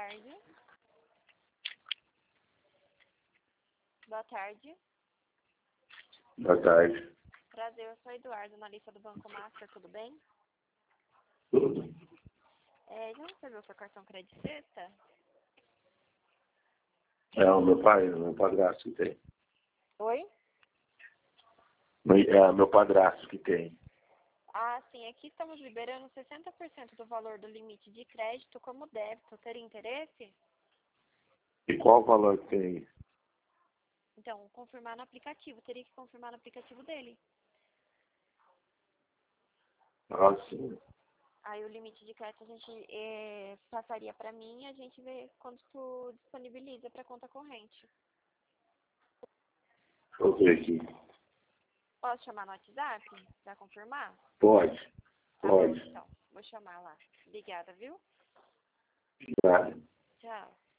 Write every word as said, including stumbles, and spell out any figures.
tarde. Boa tarde. Boa tarde. Prazer, eu sou Eduardo, analista do Banco Master, tudo bem? Tudo. É, já recebeu seu cartão Crédito Sexta? É o meu pai, o meu padrasto que tem. Oi? É o meu padrasto que tem. Ah, sim, aqui estamos liberando sessenta por cento do valor do limite de crédito como débito. Teria interesse? E qual o valor que tem? Então, confirmar no aplicativo. Teria que confirmar no aplicativo dele. Ah, sim. Aí o limite de crédito a gente é, passaria para mim e a gente vê quanto tu disponibiliza para conta corrente. Deixa eu ver aqui. Posso chamar no WhatsApp para confirmar? Pode. Tá bom, Pode. então. Vou chamar lá. Obrigada, viu? Obrigado. Tchau.